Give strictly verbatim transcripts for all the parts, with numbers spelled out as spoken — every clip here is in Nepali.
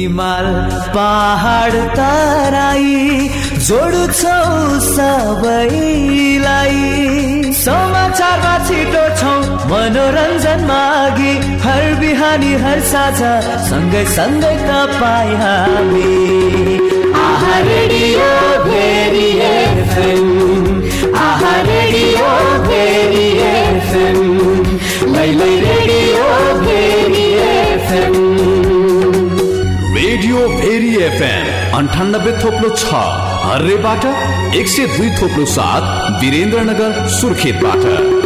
हिमाल पहाड तराई जोड्छौ सबैलाई समाचारमा छिटो छौ मनोरञ्जनमा अघि हर बिहानी हर साझा सँगै सँगै तपाईँ हामी आहा रेडियो भेरी एफएम आहा रेडियो भेरी एफएम लैलै radio Bheri FM radio Bheri FM अन्ठानब्बे थोप्लो छ हर्रेबाट एक सय दुई थोप्लो सात वीरेन्द्रनगर सुर्खेतबाट।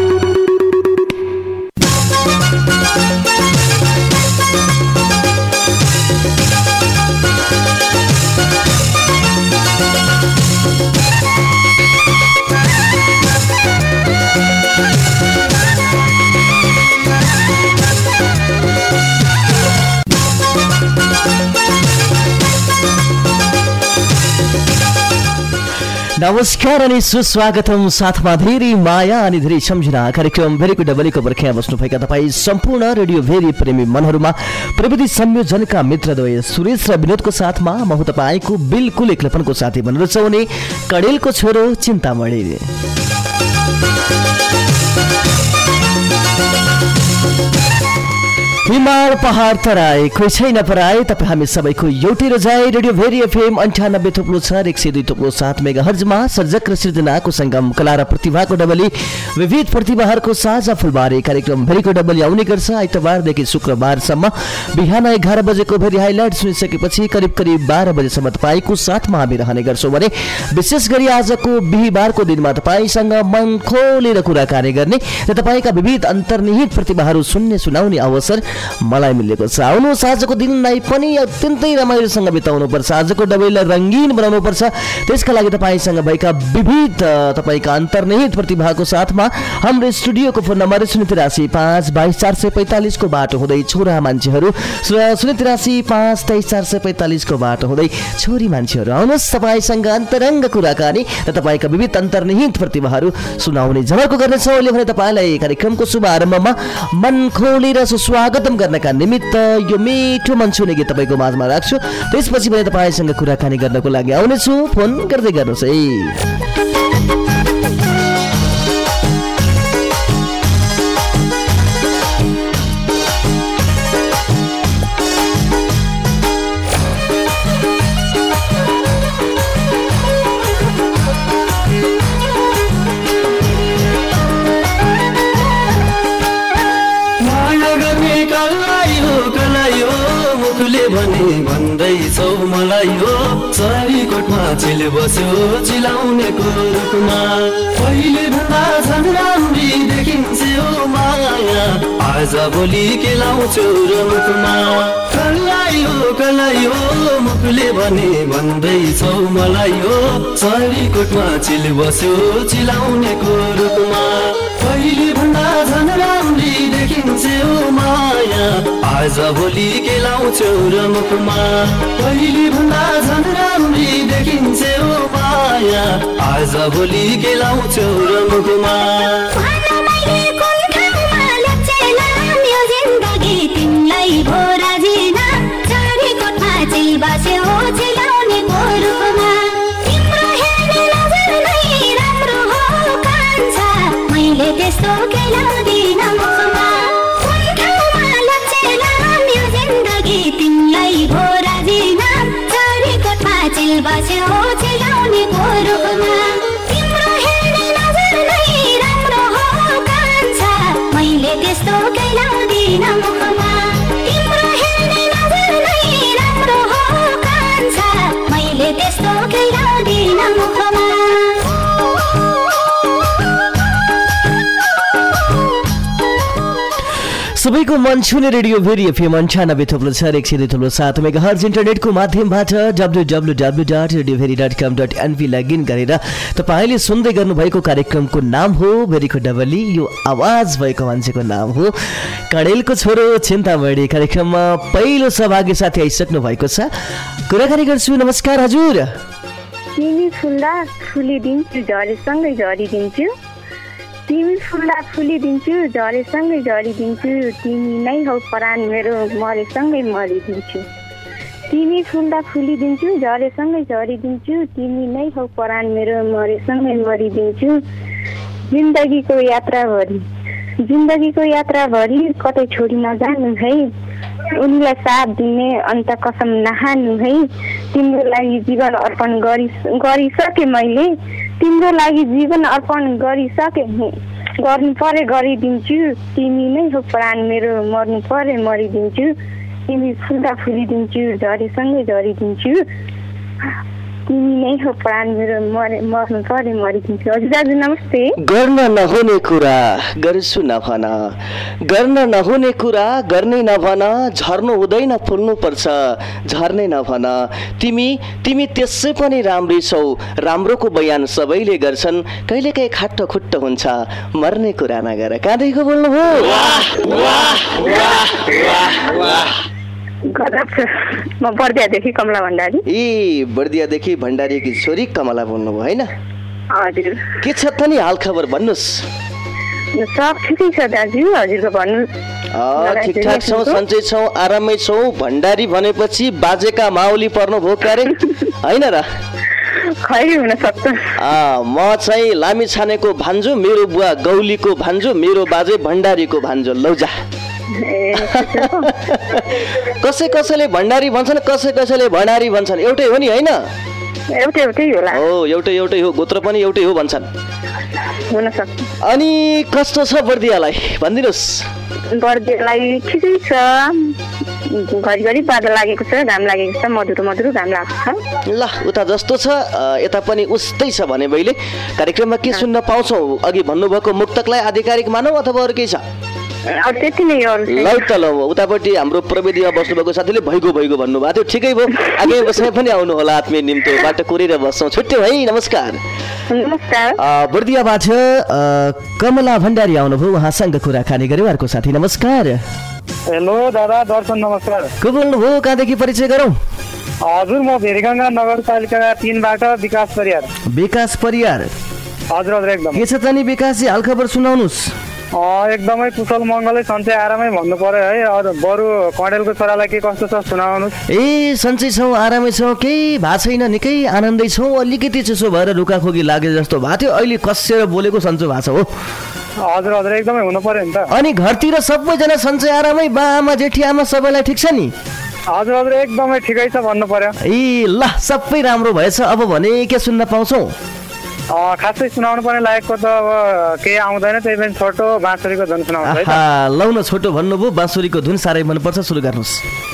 नमस्कार अनि सुस्वागतम साथमा धेरै माया अनि धेरै सम्झना कार्यक्रम भेरीको डबलीको बर्खिया बस्नुभएका तपाईँ सम्पूर्ण रेडियो भेरी प्रेमी मनहरूमा प्रविधि संयोजनका मित्रद्वय सुरेश र विनोदको साथमा म हुँ तपाईँको बिल्कुल एक्लोपनको साथी भनेर चाउने कडेलको छोरो चिन्तामणि। हिमाल पहाड तराई कोही छैन पराई तपाईँ हामी सबैको एउटै रोजाइ रेडियो भेरी एफएम अन्ठानब्बे थोप्लो छ एक सय दुई थोप्लो सात मेगा हर्जमा सर्जक र सृजनाको सङ्गम कला र प्रतिभाको डबली विविध प्रतिभाहरूको साझा फुलबारी कार्यक्रम भेरीको डबली आउने गर्छ आइतबारदेखि शुक्रबारसम्म बिहान एघार बजेको भेरी हाइलाइट सुनिसकेपछि करिब करिब बाह्र बजेसम्म तपाईँको साथमा हामी रहने गर्छौँ भने विशेष गरी आजको बिहिबारको दिनमा तपाईँसँग मन खोलेर कुराकानी गर्ने र तपाईँका विविध अन्तर्निहित प्रतिभाहरू सुन्ने सुनाउने अवसर मलाई मिलेको छ। आउनुहोस् आजको दिनलाई पनि अत्यन्तै रमाइलोसँग बिताउनुपर्छ, आजको डबलीलाई रङ्गीन बनाउनुपर्छ। त्यसका लागि तपाईँसँग भएका विविध तपाईँका अन्तर्निहित प्रतिभाको साथमा हाम्रो स्टुडियोको फोन नम्बर शून्य तिरासी पाँच बाइस चार सय पैँतालिसको बाटो हुँदै छोरा मान्छेहरू शून्य तिरासी पाँच तेइस चार सय पैँतालिसको बाटो हुँदै छोरी मान्छेहरू आउनुहोस् तपाईँसँग अन्तरङ्ग कुराकानी र तपाईँका विविध अन्तर्निहित प्रतिभाहरू सुनाउने जमर्को गर्नेछौँ। अहिले भने तपाईँलाई कार्यक्रमको शुभारम्भमा मन खोलेर सुस्वागत गर्नका निमित्त यो मिठो मनछुने गीत तपाईँको माझमा राख्छु। त्यसपछि पनि तपाईँसँग कुराकानी गर्नको लागि आउनेछु, फोन गर्दै गर्नुहोस् है। भन्दैछौ मलाई हो सरीकोटमा चिल बस्यो चिलाउनेको रुखमा पहिले भन्दा झन् राम्री देखिन्छ हो माया आज भोलि के लाउँछौ र मुखमा कलाई हो कलाई हो मुखले भने भन्दैछौ मलाई हो सरीकोटमा चिल बस्यो चिलाउनेको रुखमा पहिले भन्दा झन् राम्री देखिन्छ हो माया आज भोलि के लाउँछौ र मुखमा पहिले भन्दा झन् राम्री देखिन्छ हो माया आज भोलि के लाउँछौ र मुखमा तिमीलाई भो राजिना सरीकोटमा चिल बस्यो चिलाउनेको रुखमा तिम्रो हेर्ने नजर नै राम्रो हो कान्छ मैले त्यस्तो के लाउँदिन मुखमा कुन ठाउँमा लक्षेला यो जिन्दगी तिमीलाई भो राजिना सरीकोटमा चिल बस्यो चिलाउनेको रुखमा तिम्रो हेर्ने नजर नै राम्रो हो कान्छ मैले त्यस्तो के लाउँदिन मुखमा तिम्रो हेर्ने नजर नै राम्रो हो कान्छ मैले त्यस्तो के लाउँदिन मुखमा। सबैको मन छुने रेडियो भेरी एफएम अन्ठानब्बे थोप्लो छ एक सय दुई थोप्लो सात मेगा हर्ज इन्टरनेटको माध्यमबाट W W W dot radio Bheri dot com dot NP login गरेर तपाईँले सुन्दै गर्नुभएको कार्यक्रमको नाम हो भेरीको डबली। यो आवाज भएको मान्छेको नाम हो कडेलको छोरो चिन्तामणि। कार्यक्रममा पहिलो सहभागी साथी आइसक्नु भएको छ, कुराकानी गर्छु। नमस्कार हजुर। तिमी फुल्दा फुलिदिन्छु झरेसँगै झरिदिन्छु, तिमी फुल्दा फुलिदिन्छु झरेसँगै झरिदिन्छु, तिमी नै हौ प्राण मेरो मरेसँगै मरिदिन्छु, तिमी फुल्दा फुलिदिन्छु झरेसँगै झरिदिन्छु तिमी नै हौ परान मेरो मरेसँगै मरिदिन्छु जिन्दगीको यात्राभरि जिन्दगीको यात्राभरि कतै छोडी नजानु है उनीलाई साथ दिने अन्त कसम नहानु है तिम्रो लागि जीवन अर्पण गरि गरिसके मैले तिम्रो लागि जीवन अर्पण गरिसके गर्नु परे गरिदिन्छु तिमी नै हो प्राण मेरो मर्नु परे मरिदिन्छु तिमी फुल्दा फुलिदिन्छु झरेसँगै झरिदिन्छु तिमी नै हो प्राण मेरो मरे मर्नु परे मरिदिन्छु। हजुर दाजु नमस्ते। गर्न नहुने कुरा गर्छु नभन गर्न नहुने कुरा गर्ने नभन झर्नु हुँदैन फुल्नु पर्छ झर्ने नभन तिमी तिमी त्यसै पनि राम्रै छौ राम्रोको बयान सबैले गर्छन् कहिलेकाहीँ खाट्ट खुट्ट हुन्छ मर्ने कुरा नगर काँदैको बोल्नुभयो। म बर्दियादेखि कमला भण्डारी। ए बर्दियादेखि भण्डारीकी छोरी कमला बोल्नुभयो होइन? हजुर। के छ त नि हालखबर भन्नुहोस्। सब ठिकै छ दाजु हजुरको भन्नु। ठिकठाक छौँ सन्चै छौँ आरामै छौँ। भण्डारी भनेपछि बाजेका माउली पर्नुभयो क्यारे होइन र? खै हुन सक्छ। म चाहिँ लामी छानेको भान्जो मेरो बुवा गौलीको भान्जो मेरो बाजे भण्डारीको भान्जो लौजा। कसै कसैले भण्डारी भन्छन् कसै कसैले भण्डारी भन्छन् एउटै हो नि होइन? एउटै एउटै होला। हो एउटै एउटै हो गोत्र पनि एउटै हो भन्छन्। हुन सक्छ। अनि कस्तो छ बर्दियालाई भनिदिनुहोस्। बर्दियालाई ठिकै छ घरिघरि बादल लागेको छ घाम लागेको छ मधुरो मधुरो घाम लागेको छ। ल उता जस्तो छ यता पनि उस्तै छ भने मैले कार्यक्रममा के सुन्न पाउँछौ? अघि भन्नुभएको मुक्तकलाई आधिकारिक मानौ अथवा अरू केही छ? त्यति नै हो। ल त ल उतापट्टि हाम्रो प्रविधिमा बस्नुभएको साथीले भइगो भइगो भन्नुभएको थियो ठिकै भयो आगामी बस्ने पनि आउनु होला आत्मीय निम्तो बाटो कोरेर बस्छौँ छुट्यौँ है नमस्कार। नमस्कार। बर्दियाबाट कमला भण्डारी आउनुभयो उहाँसँग कुराकानी गऱ्यौँ अर्को साथी नमस्कार। हेलो दादा दर्शन नमस्कार। को बोल्नुभयो कहाँदेखि परिचय गरौँ? हजुर म भेरीगङ्गा नगरपालिका तीनबाट विकास परियार। विकास परियार हजुर हजुर एकदम। के छ त नि विकासजी हालखबर सुनाउनुहोस्। एकदमै कुशल मङ्गलै सन्चै आरामै भन्नु पर्यो है। अरू बरु कडेलको छोरालाई के कस्तो छ सुनाउनुहोस्। ए सन्चै छौँ आरामै छौँ केही भएको छैन निकै आनन्दै छौँ अलिकति चिसो भएर रुखाखोकी लागे जस्तो भएको थियो अहिले कसेर बोलेको सन्चो भएको छ हो। हजुर हजुर एकदमै हुनु पर्यो नि त। अनि घरतिर सबैजना सन्चै आरामै बा आमा जेठी आमा सबैलाई ठिक छ नि? हजुर हजुर एकदमै ठिकै छ भन्नु पर्यो। ए ल सबै राम्रो भएछ अब भने के सुन्न पाउँछौ? खासै सुनाउनु पर्ने लागेको त अब केही आउँदैन त्यही पनि छोटो बाँसुरीको धुन सुनाउँछ है त। लौ न छोटो भन्नुभयो बाँसुरीको धुन साह्रै मनपर्छ सुरु गर्नुहोस्।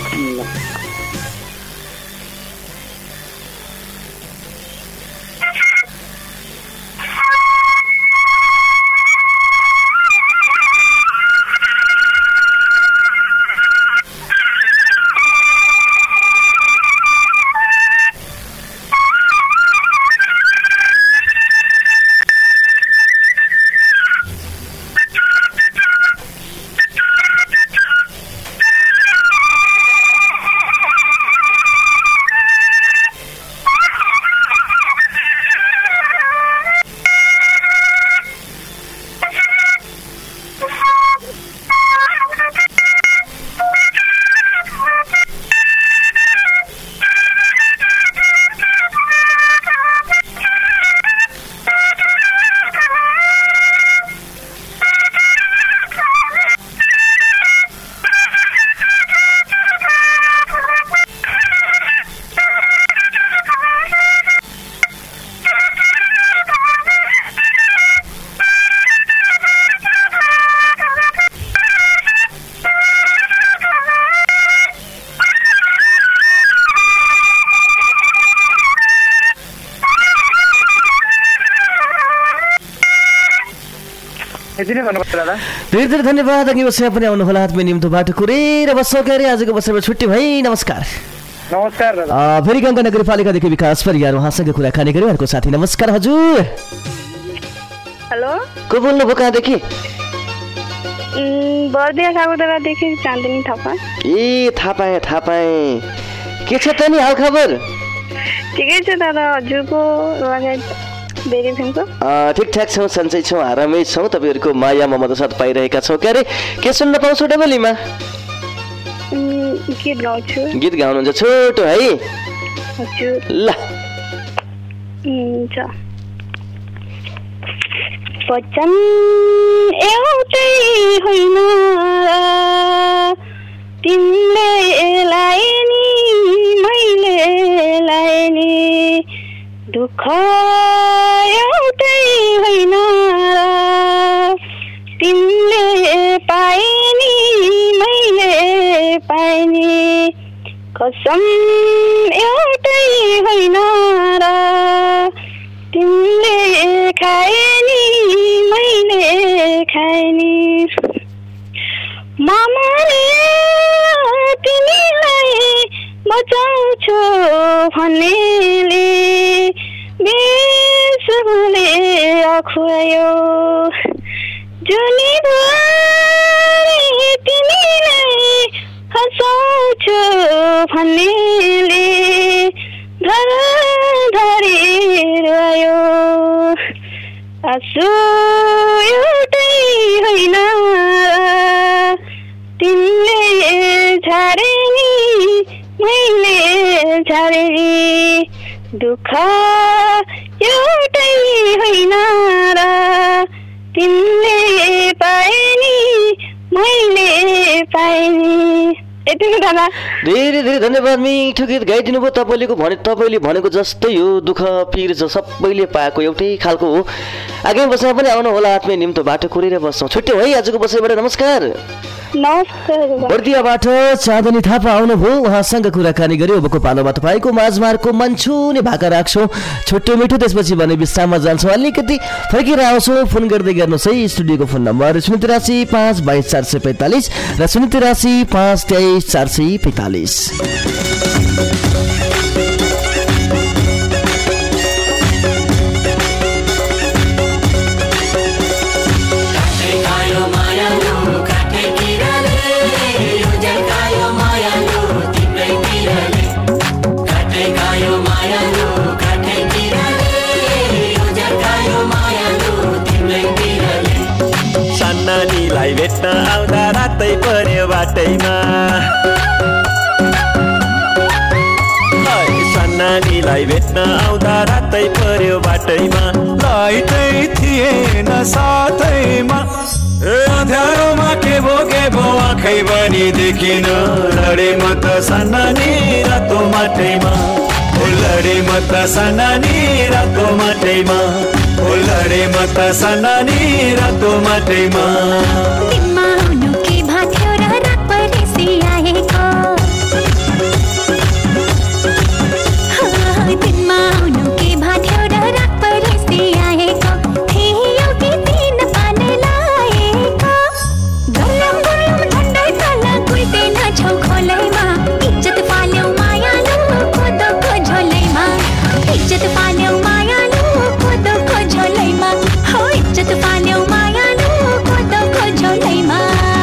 धेरै धेरै धन्यवाद अघि बसेर पनि आउनु होला आत्मीय निम्तो बाटो कुरेर बस्छौँ क्यारे आजको बसेर छुट्टी है नमस्कार। नमस्कार फेरि गङ्गा नगरपालिकादेखि विकास परियार उहाँसँग कुराकानी गऱ्यौँ अर्को साथी नमस्कार हजुर। हेलो को बोल्नुभयो कहाँदेखि? बर्दिया सागरदेखि चाँदनी थापा। ए थाहा पाएँ थाहा पाएँ के छ त नि हालखबर? ठिकै छ दादा हजुरको ठिकठाक छौँ सन्चै छौँ आरामै छौँ तपाईँहरूको माया ममता साथ पाइरहेका छौँ क्यारे के सुन्न पाउँछौ डबलीमा? गीत गाउँछु। गीत गाउनुहुन्छ छोटो है? हजुर। ल हुन्छ। वचन एउटै होइन तिमीले लाए नि मैले लाए नि दुःख एउटै होइन तिमीले पाए नि मैले पाए नि कसम एउटै होइन र तिमीले खाए नि मैले खाए नि मामाले तिमीलाई बचाउँछु भन्नेले बेसुले खुवायो जुनीभरि तिमीलाई हँसाउँछु भन्नेले धरधरी रह्यो आँसु एउटै होइन तिमीले झारे नि मैले झारे नि दुःख एउटै होइन र तिमीले पाए नि मैले पाए नि। यति नै दादा। धेरै धेरै धन्यवाद। मिठो गीत गाइदिनु भयो तपाईँले भने तपाईँले भनेको जस्तै हो दुःख पिर सबैले पाएको एउटै खालको हो। आगामी वर्षमा पनि आउनु होला आत्मीय निम्तो बाटो कोरेर बस्छौँ। छुट्यो है आजको बसाइबाट। नमस्कार। बर्दियाबाट चाँदनी थापा आउनुभयो उहाँसँग कुराकानी गऱ्यो। अबको पालोमा तपाईँको माझमारको मन छुने भाका राख्छौँ छुट्टो मिठो त्यसपछि भने विश्राममा जान्छौँ अलिकति फर्केर आउँछौँ। फोन गर्दै गर्नुहोस् है। स्टुडियोको फोन नम्बर शून्य तिरासी पाँच बाइस चार सय पैँतालिस र शून्य तिरासी पाँच तेइस चार सय पैँतालिस। नानीलाई भेट्न आउँदा रातै पर्यो बाटैमा सन्नानीलाई भेट्न आउँदा रातै पर्यो बाटैमा लाइटै थिएन साथैमा अँध्यारोमा के भो के भो आँखै पनि देखिन लडे म त सन्नानी रातो माटैमा लडे म त सन्नानी रातो माटैमा लडे म त सन्नानी रातो माटैमा दिनमा आउनु के भाथ्यो र रात परेसी आएको दिनमा आउनु के भाथ्यो र रात परेसी आएको थियो कि दिन पानी लाएको गरम गरम ठन्डै तल कुल्दैन छौ खोलैमा इज्जत फाल्यौ मायालु कोदोको झोलैमा इज्जत फाल्यौ मायालु कोदोको झोलैमा हो इज्जत फाल्यौ मायालु कोदोको झोलैमा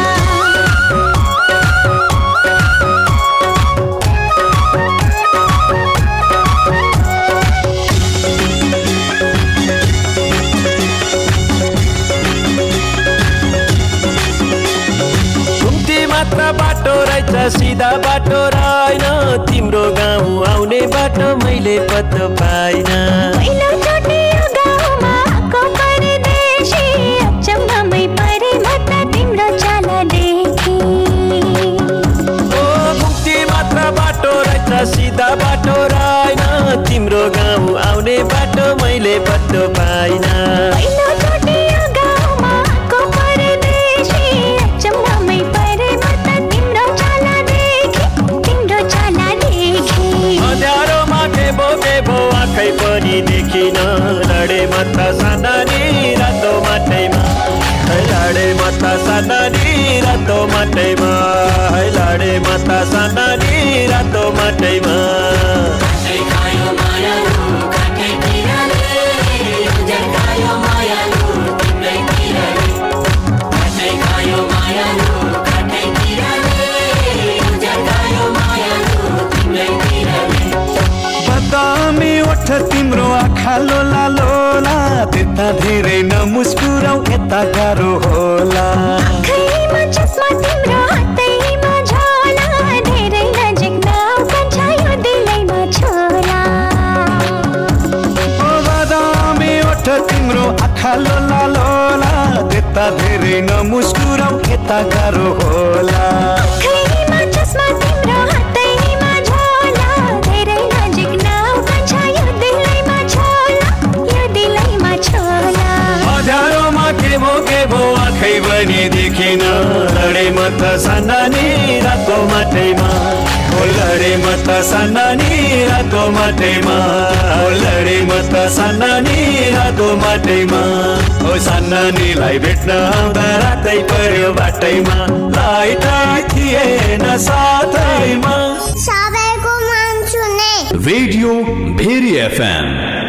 बाटो रहेछ सिधा बाटो रहेन तिम्रो गाउँ आउने बाटो मैले पत्तो पाइन पहिलोचोटि यो गाउँमा आएको परदेशी अचम्ममै परे म त तिम्रो चाला देखी ओ मुक्ति मात्र बाटो रहेछ सिधा बाटो रहेन तिम्रो गाउँ आउने बाटो मैले पत्तो पाइन पहिलोचोटि यो गाउँमा आएको परदेशी अचम्ममै परे म त तिम्रो चाला देखी तिम्रो चाला देखी अँध्यारोमा के भो के भो आँखै पनि देखिन लडे म त सन्नानी रातो माटैमा लडे म त सन्नानी रातो माटैमा लडे म त सन्नानी रातो माटैमा बदामी ओठ तिम्रो आँखा लोला लोला त्यता नमुस्कुराउ यता गाह्रो होला आँखैमा चस्मा तिम्रो हातैमा झोला धेरै नजिक नआउ कान्छा यो दिलैमा छोला यो दिलैमा छोला अँध्यारोमा के भो के भो आँखै पनि देखिन लडे म त सानानी रातो माटैमा ओ लडे म त सानानी रातो माटैमा ओ लडे म त सानानी रातो माटैमा ओ सानानीलाई भेट्न आउँदा रातै पर्यो बाटैमा लाइटै थिएन साथैमा सबैको मन छुने रेडियो भेरी एफएम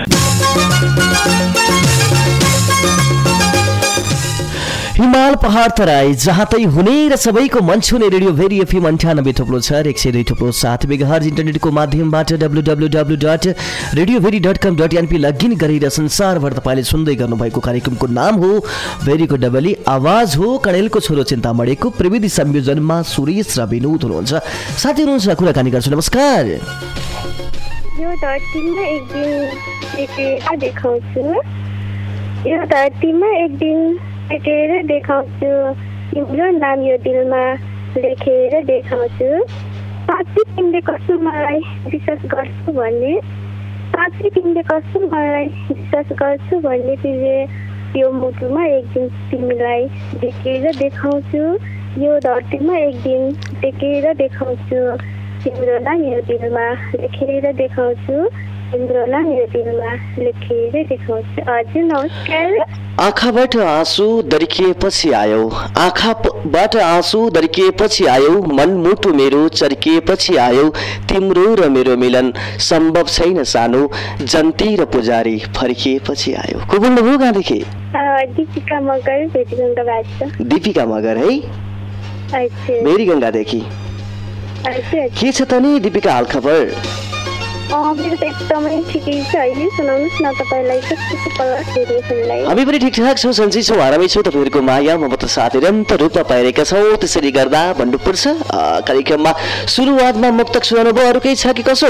हिमाल पहाड तराई जहाँतै हुने र सबैको मन छुने रेडियो भेरी एफएम अन्ठानब्बे थोप्लो छ एक सय दुई थोप्लो सात मेगाहर्ज इन्टरनेटको माध्यमबाट W W W dot radio Bheri dot com dot NP login गरेर संसारभर तपाईँले सुन्दै गर्नुभएको कार्यक्रमको नाम हो भेरीको डबली आवाज हो। कणेलको छोरो चिन्तामणिको प्रविधि संयोजनमा सुरेश र विनोद हुनुहुन्छ। साथी हुनुहुन्छ, कुराकानी गर्छु। नमस्कार। यो धरतीमा एक दिन देखेर देखाउँछु यो धरतीमा एक दिन भेटेर देखाउँछु तिम्रो नाम यो दिलमा लेखेर देखाउँछु साँच्चै तिमीले कस्तो मलाई विश्वास गर्छु भन्ने साँच्चै तिमीले कस्तो मलाई विश्वास गर्छु भन्ने तिमीले यो मुटुमा एक दिन तिमीलाई देखेर देखाउँछु यो धरतीमा एक दिन देखेर देखाउँछु तिम्रो नाम यो दिलमा लेखेर देखाउँछु तिम्रो नाम यो दिलमा लेखेर देखाउँछु। हजुर नमस्कार। आँखाबाट आँसु दर्किएपछि आयो आँखाबाट आँसु दर्किएपछि आयो मन मुटु मेरो चर्किएपछि आयो तिम्रो र मेरो मिलन सम्भव छैन सानो जन्ती र पुजारी फर्किएपछि आयो। को बोल्नुभयो कहाँदेखि? दीपिका मगर भेरीगङ्गाबाट। दीपिका मगर है? भेरी गङ्गादेखि। के छ त नि दिपिका हालखबर? मेरो त एकदमै ठिकै छ अहिले सुनाउनुहोस् न तपाईँलाई कस्तो छ पल्ला हामी पनि ठिकठाक छौँ, सन्चै छौँ, आरामै छौँ। तपाईँहरूको माया ममता साथ निरन्तर रूपमा पाइरहेका छौँ। त्यसरी गर्दा भन्नुपर्छ कार्यक्रममा सुरुवातमा मुक्तक सुनाउनु भयो, अरू केही छ कि कसो?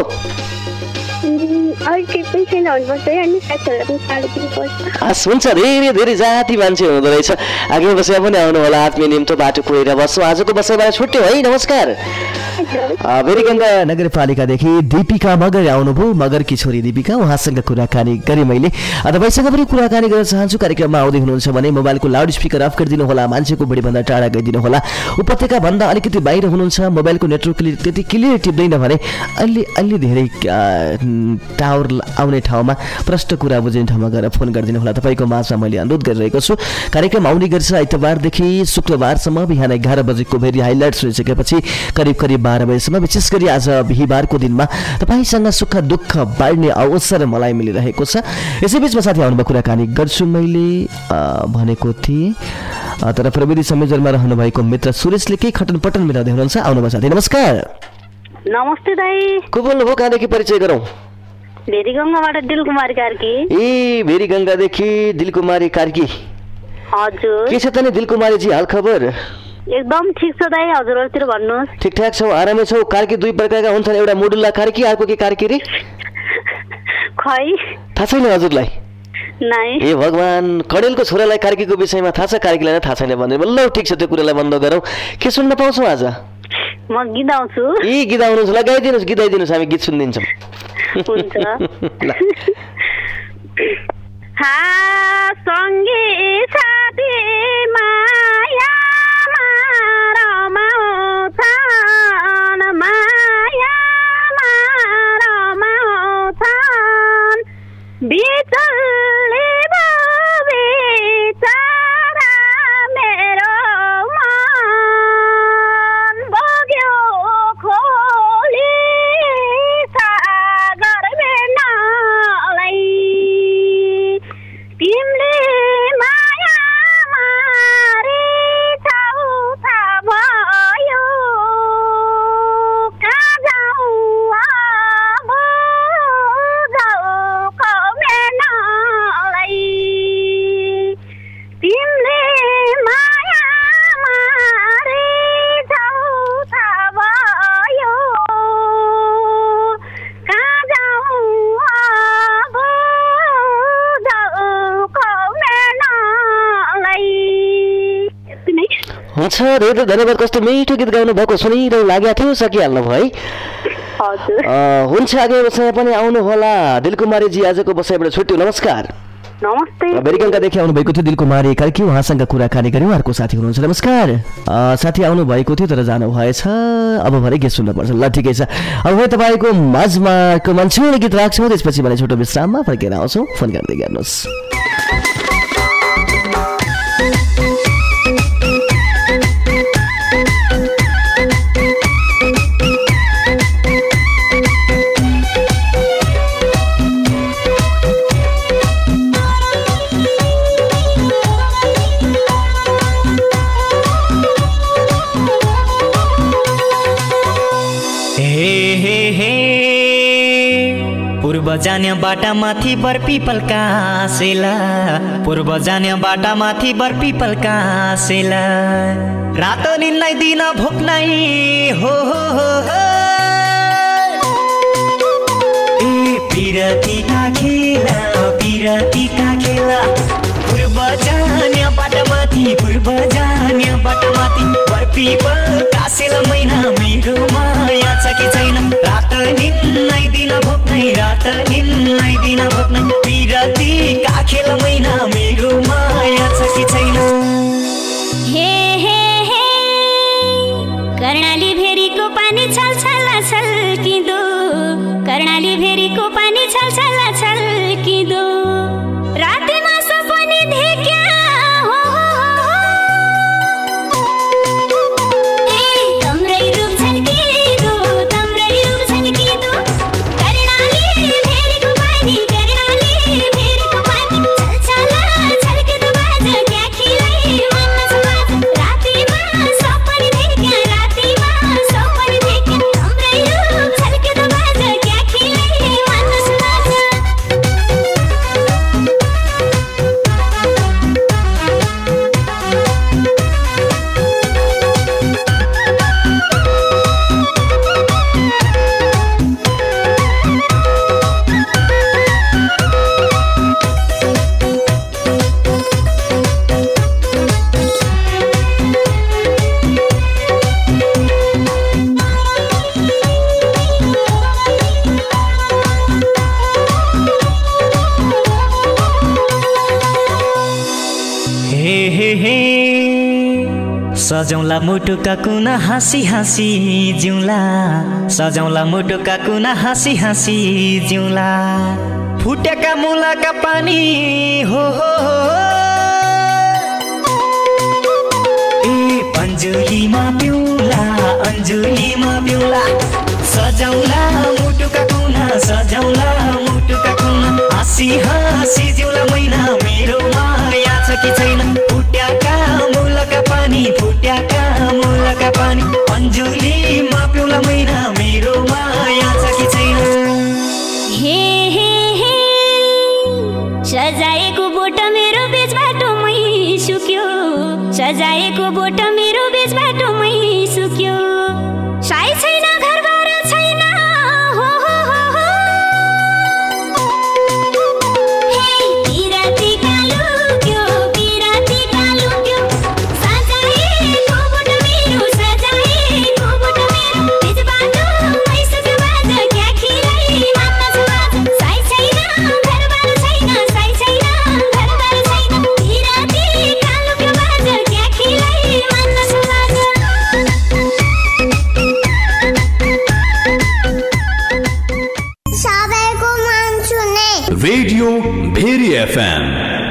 हस् हुन्छ, धेरै धेरै जाति मान्छे हुँदो रहेछ। आगे बसेर पनि आउनु होला, आत्मीय निम्तो बाटो कोरेर बस्छौँ। आजको बसाइबाट छुट्यो है। नमस्कार। भेरीगङ्गा नगरपालिकादेखि दीपिका मगर आउनुभयो। मगरकी छोरी दीपिका, उहाँसँग कुराकानी गरेँ मैले। तपाईँसँग पनि कुराकानी गर्न चाहन्छु। कार्यक्रममा आउँदै हुनुहुन्छ भने मोबाइलको लाउड स्पिकर अफ गरिदिनु होला, मान्छेको बढीभन्दा टाढा गइदिनु होला। उपत्यकाभन्दा अलिकति बाहिर हुनुहुन्छ, मोबाइलको नेटवर्क त्यति क्लियर टिप्दैन भने अलि अलि धेरै टावर आउने ठाउँमा प्रष्ट कुरा बुझ्ने ठाउँमा गएर फोन गरिदिनु होला। तपाईँको माझमा मैले अनुरोध गरिरहेको छु। कार्यक्रम आउने गर्छ आइतबारदेखि शुक्रबारसम्म बिहान एघार बजेको भेरी हाइलाइट सुनिसकेपछि करिब करिब बाह्र बजेसम्म। विशेष गरी आज बिहिबारको दिनमा तपाईँसँग सुख दुःख बाँड्ने अवसर मलाई मिलिरहेको छ। यसै बिचमा साथी आउनुभयो, कुराकानी गर्छु मैले भनेको थिएँ, तर प्रविधि संयोजनमा रहनुभएको मित्र सुरेशले केही खटन पटन मिलाउँदै हुनुहुन्छ। आउनुभयो साथी। नमस्कार। नमस्ते दाई। को बोल्नुभयो, कहाँदेखि परिचय गरौँ? भेरीगङ्गाबाट दिलकुमारी कार्की। ए भेरीगङ्गादेखि दिलकुमारी कार्की। हजुर। के छ त नि दिलकुमारीजी हाल खबर? एकदम ठिक छ दाई, हजुरहरुतिर भन्नुहोस्। ठिकठाक छौ, आरामै छौ? कार्की दुई प्रकारका हुन्छन्, एउटा मोडुल्ला कार्की, अर्को के कार्की रे? खै थाहा छैन हजुरलाई? नाइ। ए भगवान, कणेलको छोरालाई कार्कीको विषयमा थाहा छ, कार्कीलाई थाहा छैन भने ल ठिक छ, त्यो कुरालाई बन्द गरौँ। के सुन्न पाउँछौ आज? म गीत गाउँछु। ए गीत गाउनुहुन्छ, ल गाइदिनुहोस्, गीत गाइदिनुहोस्, हामी गीत सुनिदिन्छौँ। हुन्छ। हा सँगै साथी माया रमाउँछन्, माया रमाउँछन्, बिचल्ने बिचरा मेरो मन बग्यो खोली सागर बेर्नलाई, तिमीले माया हुनुहुन्छ धेरै धन्यवाद कस्तो मिठो गीत गाउनु भएको सुनिरहनु लागेको थियो सकिहाल्नु भयो है हजुर हुन्छ आगे बसाइ पनि आउनु होला दिलकुमारीजी आजको बसाइबाट छुट्यो नमस्कार नमस्ते अमेरिकनकादेखि आउनु भएको थियो दिलकुमारी कार्की उहाँसँग कुराकानी गऱ्यौँ अर्को साथी हुनुहुन्छ नमस्कार साथी आउनु भएको थियो तर जानु भएछ अब भरे गीत सुन्नुपर्छ ल ठिकै छ अब है तपाईँको माझमा मान्छे गीत राख्छौँ त्यसपछि भने छोटो विश्राममा फर्केर आउँछौँ फोन गर्दै गर्नुहोस् जाने बाटा माथि बर पिपल कासेला पूर्व जाने बाटा माथि बर पिपल कासेला रात निन्नै दिन भोक्नै हो हो हो ए पिरती का खेला पिरती का खेला पूर्व जाने बाटा माथि पूर्व जाने बाटा माथि बर पिपल कासेला मैना मेरो माया छ कि छैन रात निन्नै दिन भोक्नै रात निन्नै दिन भोक्नै पिरती काखेल मैना मेरो माया छ कि छैन हे हे हे कर्णाली भेरीको पानी छल छल छल्किँदो कर्णाली भेरीको पानी छल छल छल्किँदो रातिमा सपनी देख्या हो ए तम्रै रूप छल्किँदो तम्रै रूप छल्किँदो कर्णाली भेरीको पानी कर्णाली भेरीको पानी छल छल छल्किँदो बाज क्याखीलाई मन छ रातिमा सपनी देख्या रातिमा सपनी देख्या तम्रै रूप छल्किँदो बाज क्याखीलाई मन छ हे हे हे सजौला मुटुका कुना हाँसी हाँसी जिउला सजौला मुटुका कुना हाँसी हाँसी जिउला फुटेका मुलाका पानी हो हो ए पञ्जुलीमा पिउला अञ्जुलीमा पिउला सजौला मुटुका कुना सजौला मुटुका कुना हाँसी हाँसी जिउला मैना मेरो माया छ कि छैन फुट्याका मुलका पानी फुट्याका मुलका पानी अञ्जुलीमा पिउला मैना मेरो माया छ कि छैन हे हे हे सजाएको बोट मेरो बीच बाटोमै सुक्यो सजाएको बोट मेरो बीच बाटोमै सुक्यो साई छैन घरबार छैन हो हो हो हे पिराती कालुक्यो पिराती कालुक्यो सजाएको बोट मेरो सजाएको बोट मेरो बीच बाटोमै सुक्यो बाज क्याखीलाई मन छ साई छैन घरबार छैन साई छैन घरबार छैन पिराती कालुक्यो बाज क्याखीलाई मन छ सबैको मन सुने रेडियो भेरी एफएम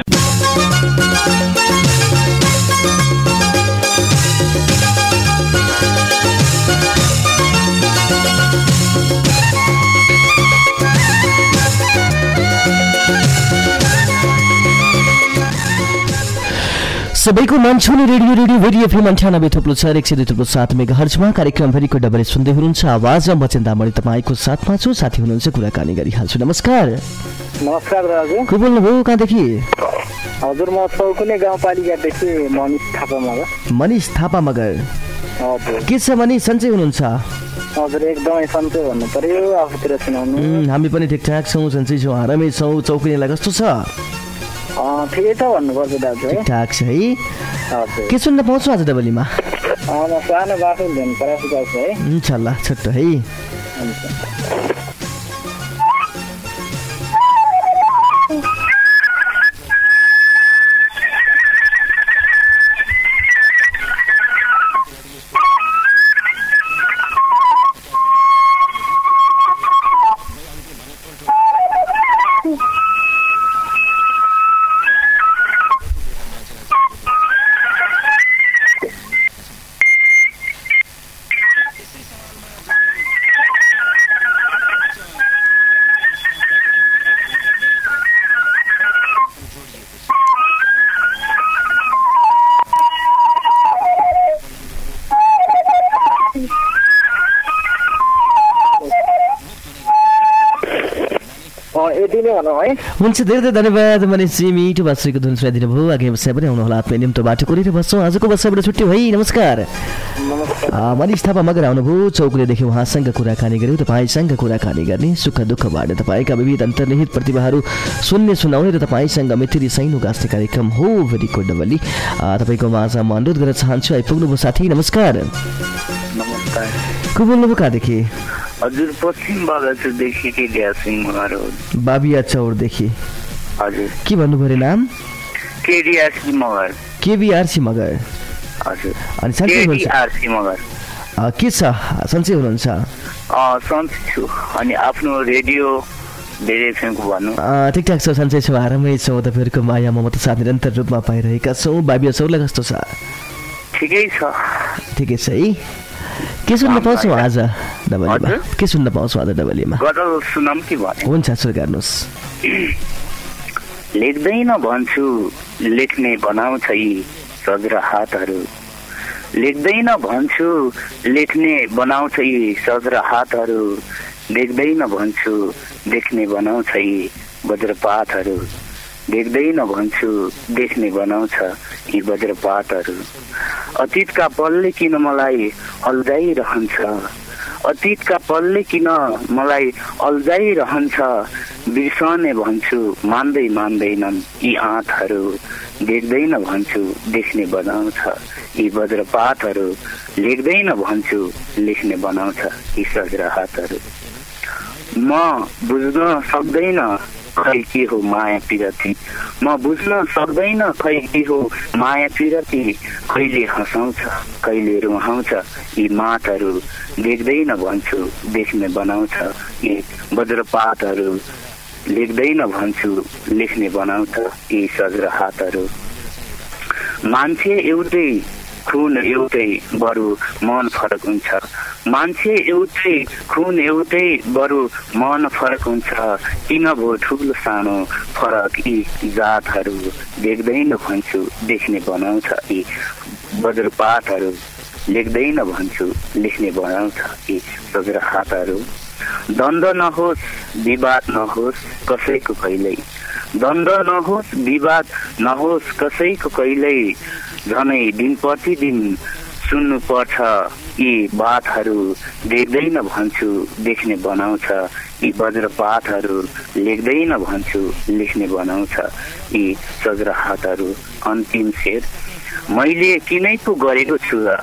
सबैको मन छुने रेडियो रेडियो भेरी एफएम अन्ठानब्बे थुप्रो छ एक सय दुई थुप्रो सात मेगा हर्जमा कार्यक्रम भेरीको डबले सुन्दै हुनुहुन्छ आवाजमा म चिन्तामणि तपाईँको साथमा छु साथी हुनुहुन्छ कुराकानी गरिहाल्छु नमस्कार नमस्कार दाजु को बोल्नुभयो कहाँदेखि हजुर म चौकुने गाउँपालिकादेखि मनिष थापा मगर मनिष थापा मगर हजुर के छ मनिष सन्चै हुनुहुन्छ हजुर एकदमै सन्चै भन्नु पर्यो आफूतिर सुनाउनु उम्, हामी पनि ठिकठाक छौँ सन्चै छौँ आरामै छौँ चौकुनेलाई कस्तो छ ठिकै छ भन्नुपर्छ दाजु है ठिकठाक छ है हजुर के सुन्न पाउँछु आज डबलीमा म सानो बाटो ध्यान प्रयास गर्छु है। हुन्छ ल छोटो है। हुन्छ धेरै धेरै धन्यवाद मनिषजी मिठो भाषाको धुन सुनाइदिनु भयो। आगामी बसाइ पनि आउनुहोला आत्मीय निम्तो बाटो कोरेर बस्छौँ। आजको बसाइबाट छुट्यो है। नमस्कार। मनिष थापा मगर आउनुभयो चौकुलेदेखि उहाँसँग कुराकानी गऱ्यौँ। तपाईँसँग कुराकानी गर्ने सुख दुःखबाट तपाईँका विविध अन्तर्निहित प्रतिभाहरू सुन्ने सुनाउने र तपाईँसँग मिथिली सैनो गाँस्ने कार्यक्रम हो भेरीको डबली। तपाईँको माझ म अनुरोध गर्न चाहन्छु आइपुग्नुभयो साथी। नमस्कार। नमस्कार। को बोल्नुभयो कहाँदेखि? हजुर पश्चिम बगैँचादेखि केडिया सिंह मगर हो। बाबिया चौरदेखि। हजुर के भन्नुभयो अरे नाम? केडिया सिंह मगर। केबिआरसी मगर। हजुर अनि सन्चै हुनुहुन्छ? केडिआरसी मगर। के छ सन्चै हुनुहुन्छ? अँ सन्चै छु। अनि आफ्नो रेडियो धेरै छौँ भन्नु? ठिकठाक छ सन्चै छौँ आरामै छौँ। तपाईँहरूको माया ममता साथ निरन्तर रूपमा पाइरहेका छौँ। बाबिया चौरलाई कस्तो छ? ठिकै छ। ठिकै छ है। के सुन्न पाउँछौँ आज डबलीमा? के सुन्न पाउँछौँ आज डबलीमा? गजल सुनाम कि भने? हुन्छ सुरु गर्नुहोस्। लेख्दैन भन्छु लेख्ने बनाउँछ यी सजरा हातहरू। लेख्दैन भन्छु लेख्ने बनाउँछ यी सजरा हातहरू। देख्दैन भन्छु देख्ने बनाउँछ यी वज्रपातहरू। देख्दैन भन्छु देख्ने बनाउँछ यी वज्रपातहरू। अतीतका पलले किन मलाई अल्झाइरहन्छ। अतीतका पलले किन मलाई अल्झाइरहन्छ। बिर्सने भन्छु मान्दै मान्दैनन् यी आँखहरू। देख्दैन भन्छु देख्ने बनाउँछ यी वज्रपातहरू। लेख्दैन भन्छु लेख्ने बनाउँछ यी सजरा हातहरू। म बुझ्न सक्दैन खै के हो माया पिरती। म बुझ्न सक्दैन खै के हो माया पिरती। कहिले हँसाउँछ कहिले रुहाउँछ यी मातहरू। देख्दैन भन्छु देख्ने बनाउँछ यी वज्रपातहरू। लेख्दैन भन्छु लेख्ने बनाउँछ यी सजरा हातहरू। मान्छे एउटै खुन एउटै बरु मन फरक हुन्छ। मान्छे एउटै खुन एउटै बरु मन फरक हुन्छ। किन भो ठुलो सानो फरक यी जातहरू। देख्दैन भन्छु देख्ने बनाउँछ यी वज्रपातहरू। लेख्दैन भन्छु लेख्ने बनाउँछ यी सजरा हातहरू। द्वन्द्व नहोस् विवाद नहोस् कसैको कहिल्यै। द्वन्द्व नहोस् विवाद नहोस् कसैको कहिल्यै। झनै दिन प्रतिदिन सुन्नु पर्छ यी बातहरू। देख्दैन भन्छु देख्ने बनाउँछ यी वज्रपातहरू। लेख्दैन भन्छु लेख्ने बनाउँछ यी सजरा हातहरू। अन्तिम शेर। मैले किनै पो गरेको छु र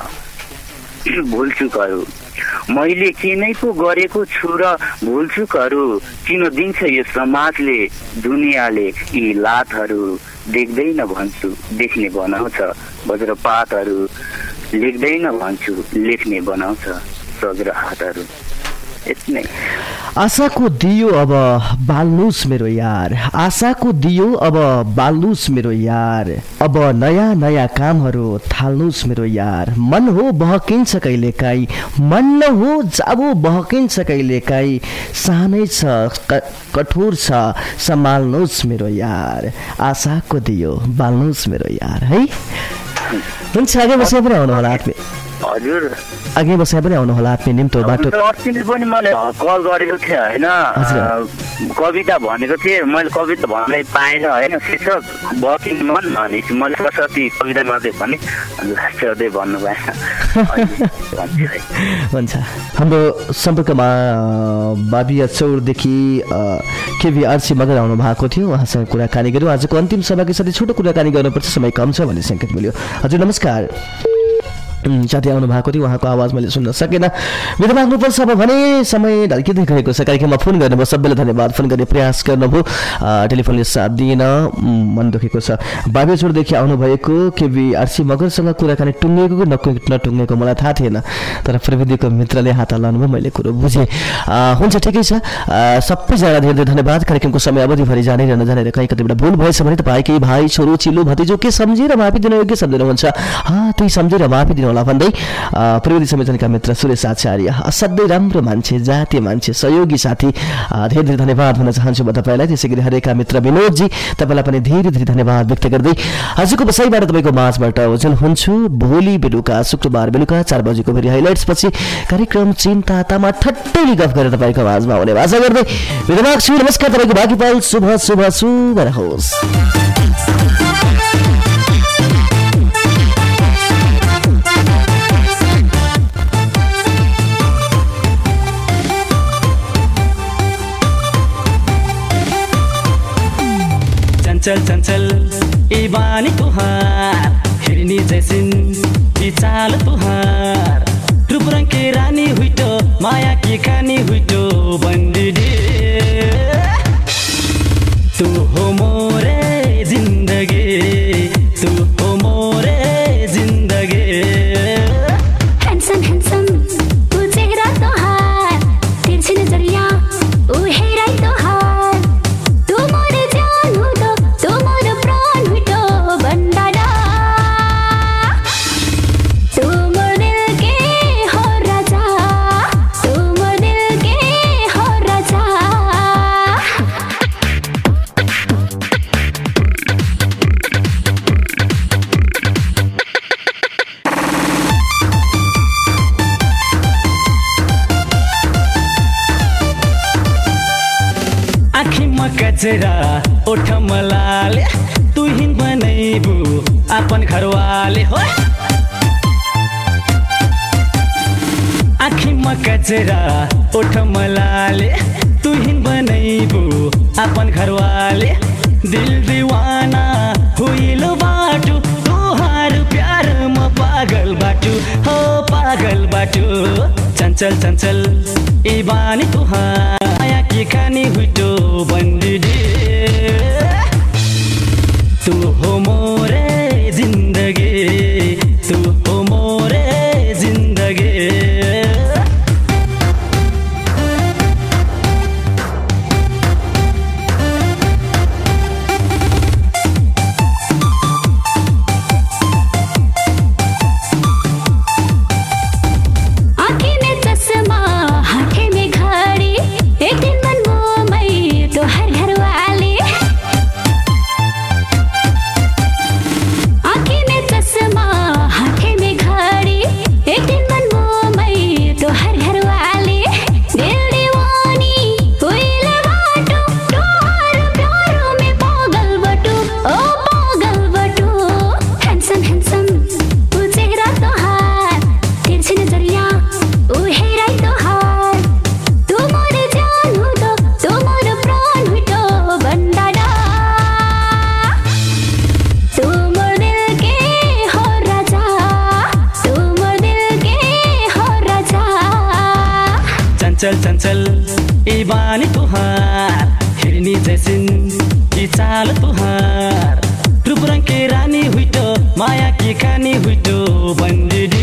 भुलचुकहरू। मैले किनै पो गरेको छु र भुलचुकहरू। किन दिन्छ यो समाजले दुनियाँले यी लातहरू। देख्दैन भन्छु देख्ने बनाउँछ वज्रपातहरू। लेख्दैन भन्छु लेख्ने बनाउँछ सजरा हातहरू। यति नै। आशाको दियो अब बाल्नुस् मेरो यार। आशाको दियो अब बाल्नुस् मेरो यार। अब नयाँ नयाँ कामहरू थाल्नुस् मेरो यार। मन हो बहकिन्छ कहिलेकाहीँ। मन हो जाबो बहकिन्छ कहिलेकाहीँ। सानै छ कठोर छ सम्हाल्नुस् मेरो यार। आशाको दियो बाल्नुस् मेरो यार है। हुन्छ आगे बसाइ पनि आउनु होला आत्मी। हजुर आगे बसाइ पनि आउनु होला आत्मी निम्तो बाटो। अस्ति पनि मैले कल गरेको थिएँ होइन कविता भनेको थिएँ। मैले कविता भन्नै पाएन होइन। शीर्षक वर्किङ मन भनेपछि मैले सरस्वती कविता मात्रै भने लास्टै भन्नु पाएन। हुन्छ हाम्रो सम्पर्कमा बाबिया चौरदेखि केबिआरसी मगर आउनु भएको थियो। उहाँसँग कुराकानी गऱ्यौँ। आजको अन्तिम सभाको साथै छोटो कुराकानी गर्नुपर्छ समय कम छ भन्ने सङ्केत मिल्यो। हजुर नमस्कार। साथी आउनु भएको थियो, उहाँको आवाज मैले सुन्न सकेन। मेरो माग्नुपर्छ अब भने समय ढल्किँदै गएको छ। कार्यक्रममा फोन गर्नुभयो, सबैलाई धन्यवाद। फोन गर्ने प्रयास गर्नुभयो, टेलिफोनले साथ दिएन, मन दुखेको छ। बाबेचोरदेखि आउनुभएको केबी आरसी मगरसँग कुराकानी टुङ्गेको नटुङ्गेको मलाई थाहा थिएन, तर प्रविधिको मित्रले हात हल्लाउनुभयो, मैले कुरो बुझेँ। हुन्छ, ठिकै छ। सबैजना धेरै धेरै धन्यवाद। कार्यक्रमको समय अवधिभरि जाने र नजानेर कहीँ कतिवटा भुल भएछ भने तपाईँ केही भाइ छोरो चिलो भतिजो के सम्झेर माफी दिनु योग्य सम्झिनुहुन्छ, त्यही सम्झेर माफी दिनु होला भन्दै प्रविधि संयोजनका मित्र सुरेश आचार्य, असाध्यै राम्रो मान्छे, जातीय मान्छे, सहयोगी साथी, धेरै धेरै धन्यवाद भन्न चाहन्छु म तपाईँलाई। त्यसै गरी हरेका मित्र विनोदजी, तपाईँलाई पनि धेरै धेरै धन्यवाद व्यक्त गर्दै आजको बसाइबाट तपाईँको माझबाट ओझल हुन्छु। भोलि बेलुका शुक्रबार बेलुका चार बजेको फेरि हाइलाइट्स पछि कार्यक्रम चिन्ता तामा ठट्टैली गफ गरेर तपाईँको माझमा आउने आशा गर्दै मेरो माग्छु। नमस्कार, तपाईँको बाँकी पाल शुभ शुभ शुभ रहोस्। चंचल चंचल ई बानी तुहार, हिरनी जैसिन ई चाल तुहार, रूप रंग के रानी हुईटो, माया की खानी हुईटो बंदीडी। तू हो मोरे जिंदगी, तू हो मोरे जिंदगी। हैंडसम हैंडसम तू चेहरा तुहार, तिरछी नजरिया ओ हेरा तुहार, तू मोरे जान हो तो, तू मोरे प्राण हो तो बंदाडा। तू मोर दिल के हो राजा, तू मोर दिल के हो राजा। आँखीमा कचरा ओठमा लाले, तू हिन बनैबू अपन घरवाले हो। आँखीमा कचरा ओठमा लाले, तू हिन बनैबू अपन घरवाले। दिल दीवाना हुइलो बाटू, तुहार प्यार म पागल बाटू, हो पागल बाटू। चंचल चंचल ई बानी तुहार, माया की खानी हुईटो बंदीडी। तू हो मोरे जिंदगी, तू हो मोरे जिंदगी। आँखें में चश्मा, हाथे में घड़ी, एक दिन बनबो मैं तो हर घर वाले। आँखें में चश्मा, हाथे में घड़ी, एक दिन बनबो मैं तो हर घर वाले। दिल दीवानी हुइले बाटू, तुहार प्यारो में पागल बटू, ओ पागल बटू। हैंडसम हैंडसम तू चेहरा तुहार, तिरछी नजरिया ओ हेरा तुहार, तू मोरे जान हो तो, तू मोरे प्राण हो तो बंदाडा। तू मोर दिल के हो राजा, तू मोर दिल के हो राजा। चंचल चंचल ई बानी तुहार, हिरनी जैसिन ई चाल तुहार, रूप रंग के रानी हुईटो, माया की खानी हुईटो बंदीडी।